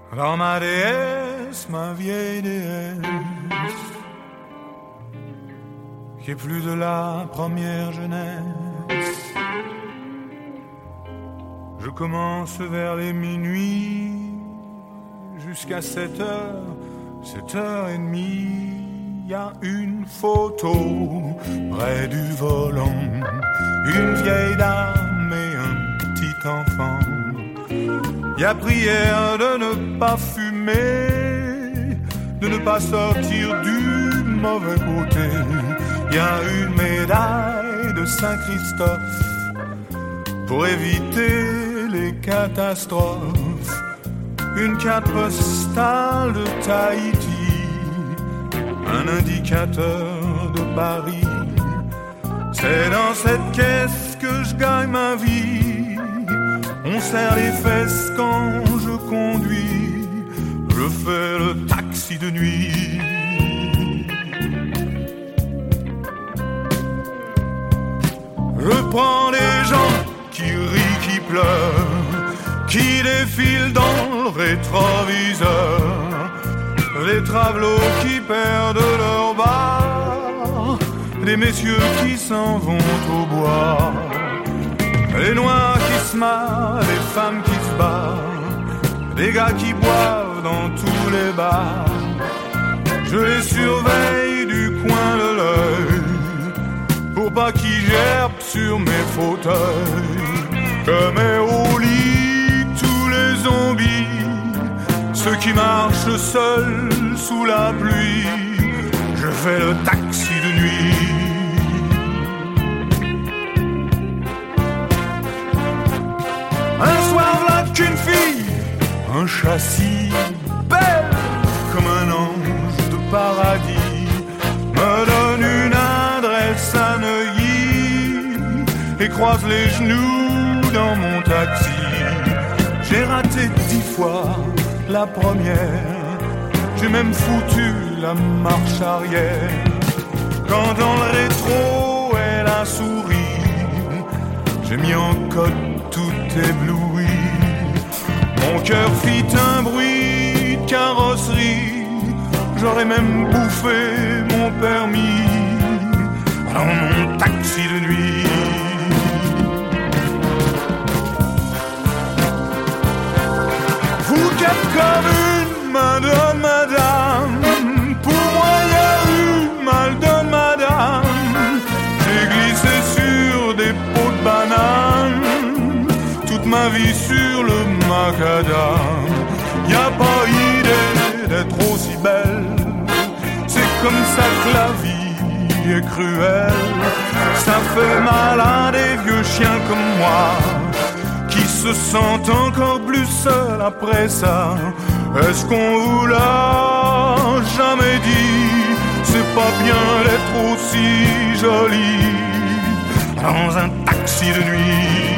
Alors ma déesse, ma vieille déesse, qui est plus de la première jeunesse, je commence vers les minuit, jusqu'à 7h, 7h30. Y a une photo près du volant, une vieille dame et un petit enfant. Y a prière de ne pas fumer, de ne pas sortir du mauvais côté. Y a une médaille de Saint-Christophe pour éviter les catastrophes, une carte postale de Tahiti, un indicateur de Paris. C'est dans cette caisse que je gagne ma vie. On serre les fesses quand je conduis, je fais le taxi de nuit. Je prends les gens qui rient, qui pleurent, qui défilent dans le rétroviseur, les travelots qui perdent leur bar, les messieurs qui s'en vont au bois, les noirs qui se marrent, les femmes qui se battent, les gars qui boivent dans tous les bars. Je les surveille du coin de l'œil pour pas qu'ils gerbent sur mes fauteuils. Comme au lit tous les zombies, ceux qui marchent seuls sous la pluie, je fais le taxi de nuit. Un soir là qu'une fille, un châssis belle comme un ange de paradis, me donne une adresse à Neuilly et croise les genoux dans mon taxi. J'ai raté 10 fois la première, j'ai même foutu la marche arrière. Quand dans le rétro elle a souri, j'ai mis en code tout ébloui. Mon cœur fit un bruit de carrosserie, j'aurais même bouffé mon permis dans mon taxi de nuit. Vous qui êtes comme une madone, madame, pour moi y a eu mal de madame. J'ai glissé sur des pots de bananes, toute ma vie sur le macadam. Y a pas idée d'être aussi belle, c'est comme ça que la vie est cruelle. Ça fait mal à des vieux chiens comme moi, qui se sentent encore plus seuls après ça. Est-ce qu'on vous l'a jamais dit? C'est pas bien d'être aussi joli dans un taxi de nuit.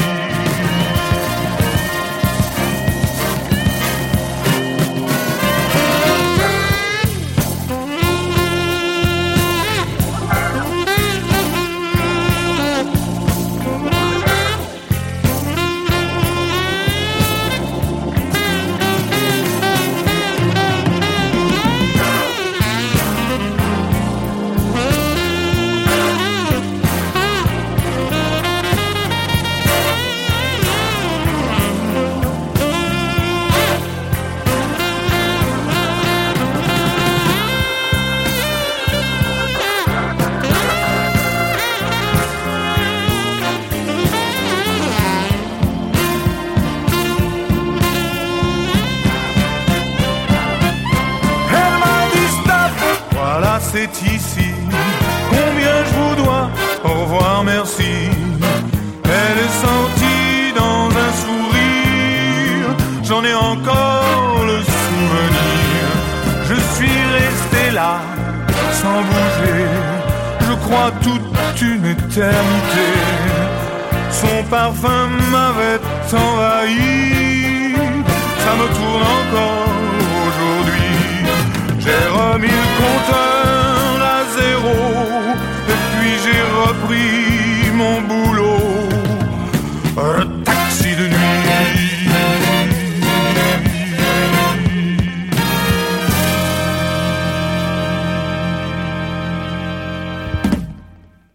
C'est ici, combien je vous dois, au revoir, merci. Elle est sortie dans un sourire, j'en ai encore le souvenir. Je suis resté là, sans bouger, je crois toute une éternité. Son parfum m'avait envahi, ça me tourne encore